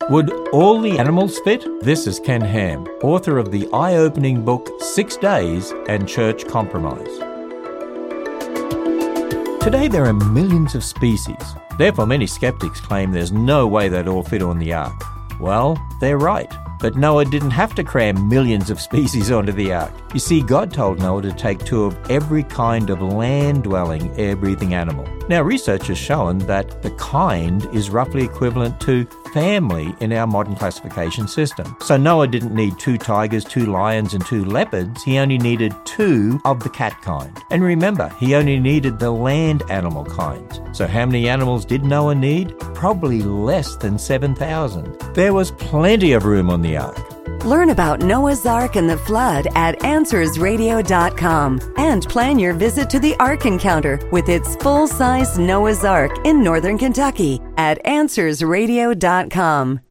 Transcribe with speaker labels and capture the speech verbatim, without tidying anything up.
Speaker 1: Would all the animals fit? This is Ken Ham, author of the eye-opening book Six Days and Church Compromise. Today there are millions of species. Therefore, many skeptics claim there's no way they'd all fit on the ark. Well, they're right. But Noah didn't have to cram millions of species onto the ark. You see, God told Noah to take two of every kind of land-dwelling, air-breathing animal. Now, research has shown that the kind is roughly equivalent to family in our modern classification system. So Noah didn't need two tigers, two lions, and two leopards. He only needed two of the cat kind. And remember, he only needed the land animal kinds. So how many animals did Noah need? Probably less than seven thousand. There was plenty of room on the ark.
Speaker 2: Learn about Noah's Ark and the flood at answers radio dot com and plan your visit to the Ark Encounter with its full-size Noah's Ark in Northern Kentucky at answers radio dot com.